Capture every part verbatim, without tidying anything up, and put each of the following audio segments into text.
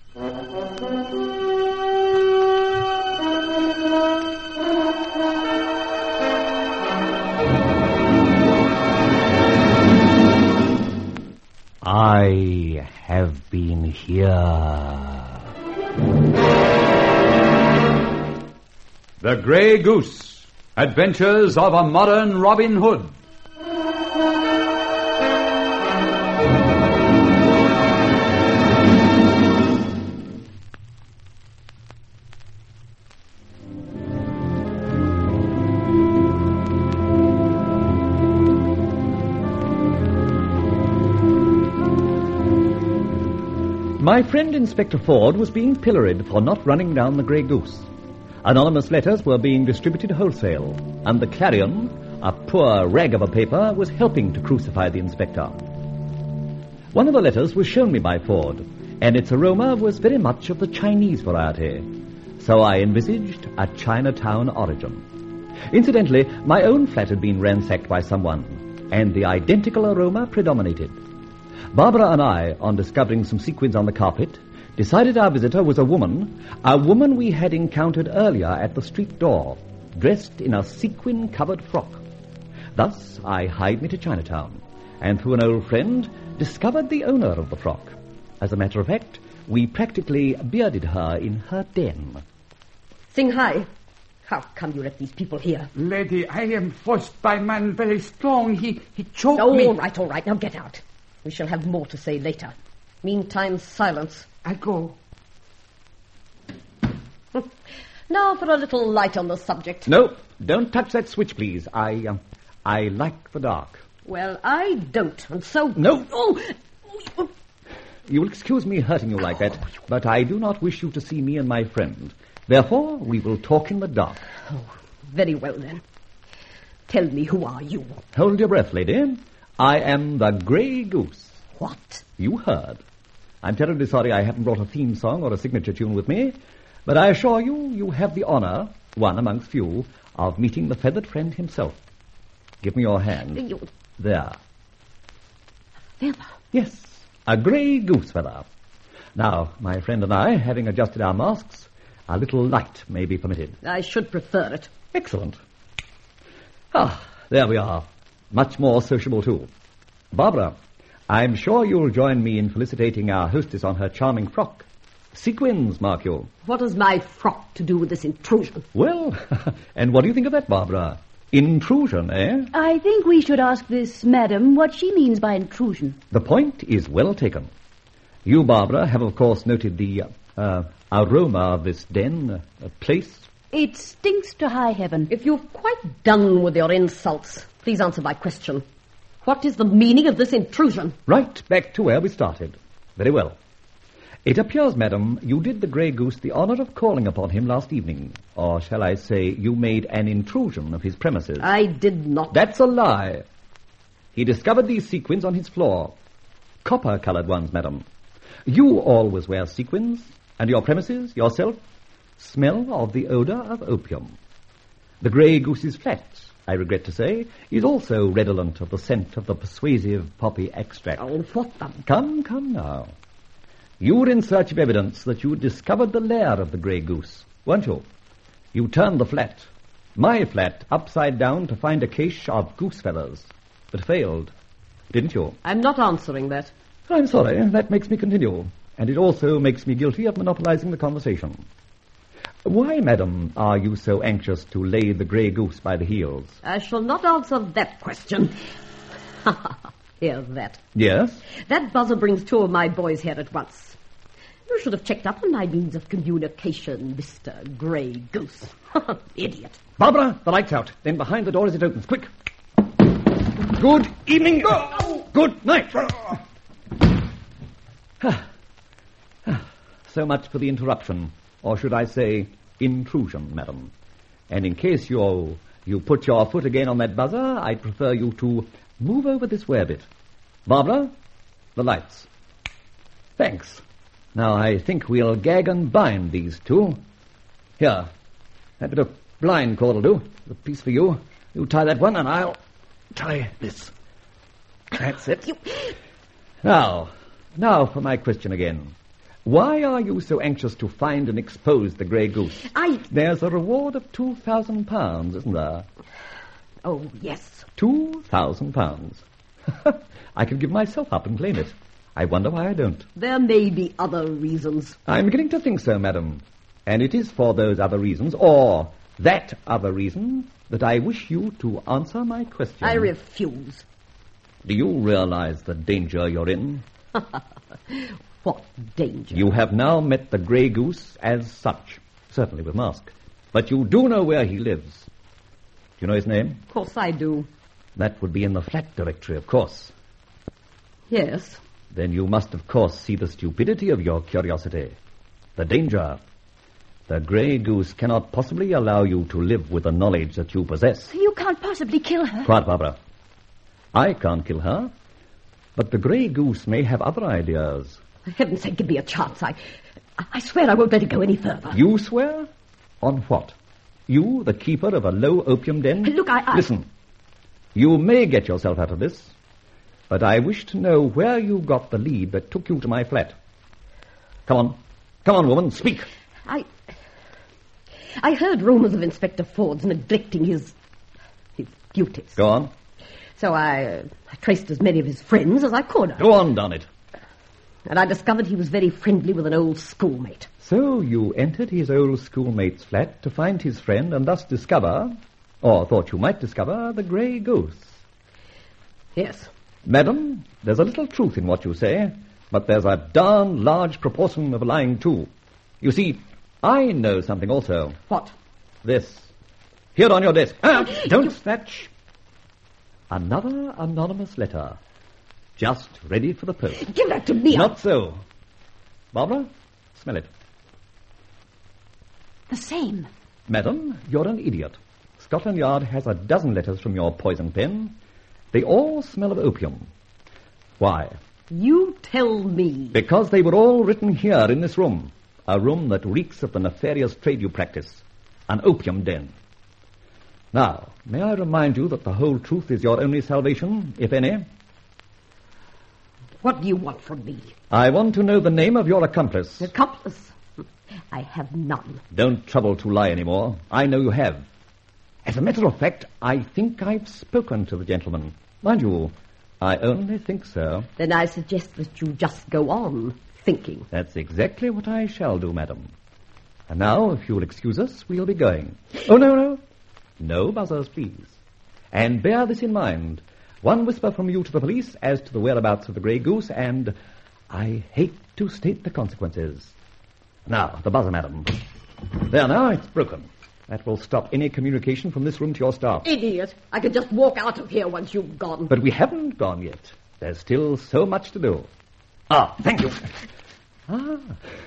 I have been here. The Grey Goose. Adventures of a Modern Robin Hood. My friend Inspector Ford was being pilloried for not running down the Grey Goose. Anonymous letters were being distributed wholesale, and the Clarion, a poor rag of a paper, was helping to crucify the inspector. One of the letters was shown me by Ford, and its aroma was very much of the Chinese variety, so I envisaged a Chinatown origin. Incidentally, my own flat had been ransacked by someone, and the identical aroma predominated. Barbara and I, on discovering some sequins on the carpet, decided our visitor was a woman, a woman we had encountered earlier at the street door, dressed in a sequin-covered frock. Thus, I hied me to Chinatown, and through an old friend, discovered the owner of the frock. As a matter of fact, we practically bearded her in her den. Sing Hai, how come you let these people here? Lady, I am forced by man very strong. He, he choked oh, me. All right, all right, now get out. We shall have more to say later. Meantime, silence. I go. Now for a little light on the subject. No, don't touch that switch, please. I, um, I like the dark. Well, I don't, and so... No. Oh. You will excuse me hurting you like that, but I do not wish you to see me and my friend. Therefore, we will talk in the dark. Oh, very well, then. Tell me, who are you? Hold your breath, lady. I am the Grey Goose. What? You heard. I'm terribly sorry I haven't brought a theme song or a signature tune with me, but I assure you, you have the honor, one amongst few, of meeting the feathered friend himself. Give me your hand. You... There. A feather? Yes, a Grey Goose feather. Now, my friend and I, having adjusted our masks, a little light may be permitted. I should prefer it. Excellent. Ah, there we are. Much more sociable, too. Barbara, I'm sure you'll join me in felicitating our hostess on her charming frock. Sequins, mark you. What has my frock to do with this intrusion? Well, and what do you think of that, Barbara? Intrusion, eh? I think we should ask this madam what she means by intrusion. The point is well taken. You, Barbara, have, of course, noted the uh, aroma of this den, uh, place. It stinks to high heaven. If you've quite done with your insults, please answer my question. What is the meaning of this intrusion? Right back to where we started. Very well. It appears, madam, you did the Grey Goose the honor of calling upon him last evening. Or shall I say, you made an intrusion of his premises. I did not. That's a lie. He discovered these sequins on his floor. Copper-colored ones, madam. You always wear sequins, and your premises, yourself, smell of the odor of opium. The Grey Goose's flat, I regret to say, is also redolent of the scent of the persuasive poppy extract. Oh, what the... Come, come now. You were in search of evidence that you had discovered the lair of the Grey Goose, weren't you? You turned the flat, my flat, upside down to find a cache of goose feathers, but failed, didn't you? I'm not answering that. I'm sorry, that makes me continue, and it also makes me guilty of monopolizing the conversation. Why, madam, are you so anxious to lay the Grey Goose by the heels? I shall not answer that question. Hear that? Yes? That buzzer brings two of my boys here at once. You should have checked up on my means of communication, Mister Grey Goose. Idiot. Barbara, the light's out. Then behind the door as it opens. Quick. Good evening. Oh. Good night. So much for the interruption. Or should I say, intrusion, madam. And in case you you put your foot again on that buzzer, I'd prefer you to move over this way a bit. Barbara, the lights. Thanks. Now, I think we'll gag and bind these two. Here, that bit of blind cord will do. A piece for you. You tie that one, and I'll tie this. That's it. You... Now, now for my question again. Why are you so anxious to find and expose the Grey Goose? I... There's a reward of two thousand pounds, isn't there? Oh, yes. Two thousand pounds. I could give myself up and claim it. I wonder why I don't. There may be other reasons. I'm beginning to think so, madam. And it is for those other reasons, or that other reason, that I wish you to answer my question. I refuse. Do you realize the danger you're in? What danger? You have now met the Grey Goose as such, certainly with mask. But you do know where he lives. Do you know his name? Of course I do. That would be in the flat directory, of course. Yes. Then you must, of course, see the stupidity of your curiosity. The danger. The Grey Goose cannot possibly allow you to live with the knowledge that you possess. You can't possibly kill her. Quiet, Barbara. I can't kill her. But the Grey Goose may have other ideas. For heaven's sake, give me a chance. I, I swear I won't let it go any further. You swear? On what? You, the keeper of a low opium den? Look, I... I... Listen. You may get yourself out of this, but I wish to know where you got the lead that took you to my flat. Come on. Come on, woman, speak. I... I heard rumours of Inspector Ford's neglecting his... his duties. Go on. So I, uh, I traced as many of his friends as I could. Go on, darn it. And I discovered he was very friendly with an old schoolmate. So you entered his old schoolmate's flat to find his friend and thus discover, or thought you might discover, the Grey Goose. Yes. Madam, there's a little truth in what you say, but there's a darn large proportion of lying, too. You see, I know something also. What? This. Here on your desk. Ah, don't you... snatch. Another anonymous letter. Just ready for the post. Give that to me. Not so. Barbara, smell it. The same. Madam, you're an idiot. Scotland Yard has a dozen letters from your poison pen. They all smell of opium. Why? You tell me. Because they were all written here in this room. A room that reeks of the nefarious trade you practice. An opium den. Now, may I remind you that the whole truth is your only salvation, if any? What do you want from me? I want to know the name of your accomplice. Accomplice? I have none. Don't trouble to lie anymore. I know you have. As a matter of fact, I think I've spoken to the gentleman. Mind you, I only think so. Then I suggest that you just go on thinking. That's exactly what I shall do, madam. And now, if you'll excuse us, we'll be going. Oh, no, no. No buzzers, please. And bear this in mind. One whisper from you to the police as to the whereabouts of the Grey Goose, and I hate to state the consequences. Now, the buzzer, madam. There now, it's broken. That will stop any communication from this room to your staff. Idiot. I could just walk out of here once you've gone. But we haven't gone yet. There's still so much to do. Ah, thank you. Ah,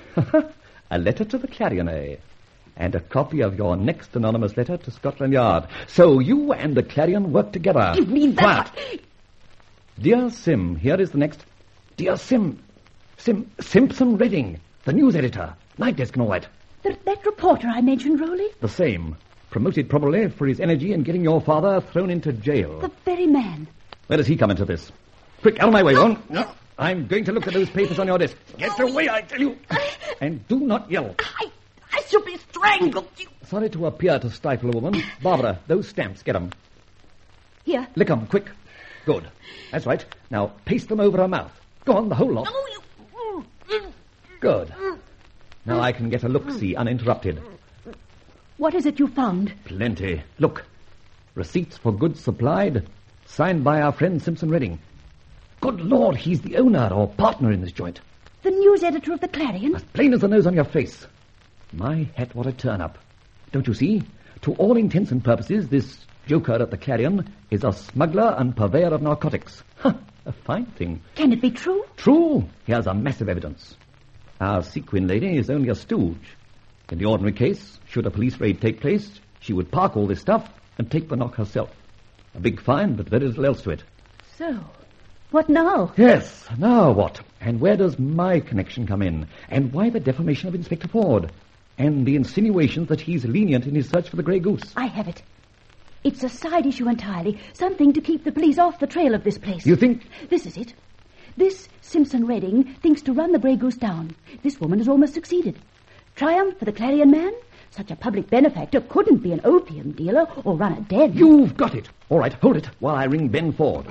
a letter to the Clarion, eh? And a copy of your next anonymous letter to Scotland Yard. So you and the Clarion work together. Give me that. Quiet. Dear Sim, here is the next. Dear Sim, Sim, Simpson Redding, the news editor, night desk and all that. The, that reporter I mentioned, Rowley? The same. Promoted probably for his energy in getting your father thrown into jail. The very man. Where does he come into this? Quick, out of my way, Ron. No. I'm going to look at those papers on your desk. Get away, I tell you. And do not yell. I, I shall be strangled. You... Sorry to appear to stifle a woman. Barbara, those stamps, get them. Here. Lick them, quick. Good. That's right. Now, paste them over her mouth. Go on, the whole lot. Oh, you... Good. Now I can get a look-see uninterrupted. What is it you found? Plenty. Look. Receipts for goods supplied, signed by our friend Simpson Redding. Good Lord, he's the owner or partner in this joint. The news editor of the Clarion? As plain as the nose on your face. My hat, what a turn-up. Don't you see? To all intents and purposes, this joker at the Clarion is a smuggler and purveyor of narcotics. Huh, a fine thing. Can it be true? True. Here's a massive evidence. Our sequin lady is only a stooge. In the ordinary case, should a police raid take place, she would park all this stuff and take the knock herself. A big fine, but very little else to it. So, what now? Yes, now what? And where does my connection come in? And why the defamation of Inspector Ford? And the insinuations that he's lenient in his search for the Grey Goose? I have it. It's a side issue entirely. Something to keep the police off the trail of this place. You think... This is it. This Simpson Redding thinks to run the Grey Goose down. This woman has almost succeeded. Triumph for the Clarion man? Such a public benefactor couldn't be an opium dealer or run a den. You've got it. All right, hold it while I ring Ben Ford.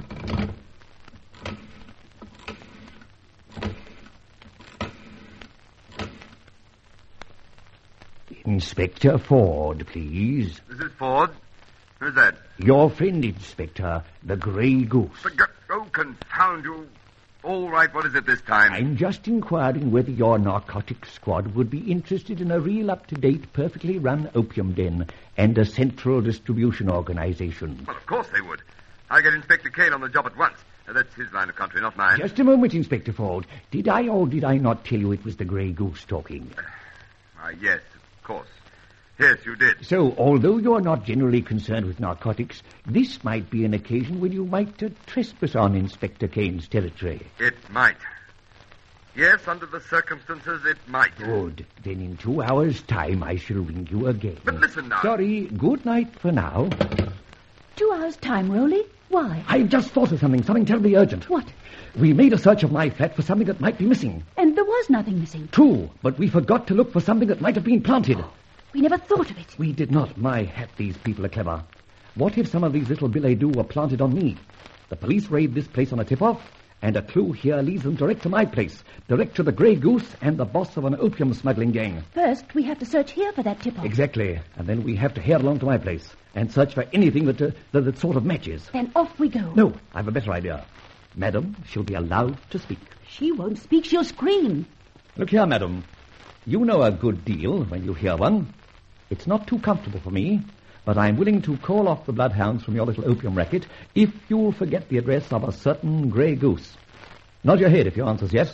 Inspector Ford, please. This is Ford. Who's that? Your friend, Inspector, the Grey Goose. But, go- oh, confound you. All right, what is it this time? I'm just inquiring whether your narcotics squad would be interested in a real up-to-date, perfectly run opium den and a central distribution organization. Well, of course they would. I get Inspector Kane on the job at once. Uh, that's his line of country, not mine. Just a moment, Inspector Ford. Did I or did I not tell you it was the Grey Goose talking? Ah, yes, of course. Yes, you did. So, although you're not generally concerned with narcotics, this might be an occasion when you might uh, trespass on Inspector Kane's territory. It might. Yes, under the circumstances, it might. Good. Then in two hours' time, I shall ring you again. But listen now. Sorry, good night for now. Two hours' time, Rowley? Why? I've just thought of something, something terribly urgent. What? We made a search of my flat for something that might be missing. And there was nothing missing. True, but we forgot to look for something that might have been planted. We never thought of it. We did not. My hat, these people are clever. What if some of these little billets-doux were planted on me? The police raid this place on a tip-off, and a clue here leads them direct to my place, direct to the Grey Goose and the boss of an opium smuggling gang. First, we have to search here for that tip-off. Exactly. And then we have to head along to my place and search for anything that, uh, that, that sort of matches. Then off we go. No, I've a better idea. Madam, she'll be allowed to speak. She won't speak. She'll scream. Look here, madam. You know a good deal when you hear one. It's not too comfortable for me, but I'm willing to call off the bloodhounds from your little opium racket if you'll forget the address of a certain Grey Goose. Nod your head if your answer's yes.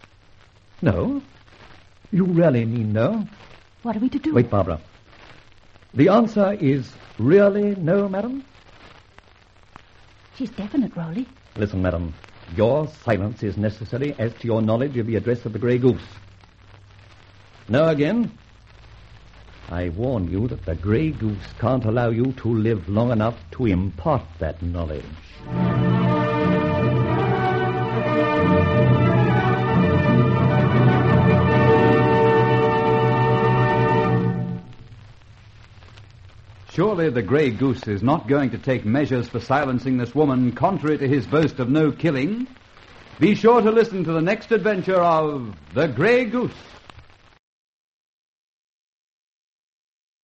No? You really mean no? What are we to do? Wait, Barbara. The answer is really no, madam? She's definite, Rowley. Listen, madam. Your silence is necessary as to your knowledge of the address of the Grey Goose. No again? I warn you that the Grey Goose can't allow you to live long enough to impart that knowledge. Surely the Grey Goose is not going to take measures for silencing this woman contrary to his boast of no killing. Be sure to listen to the next adventure of The Grey Goose.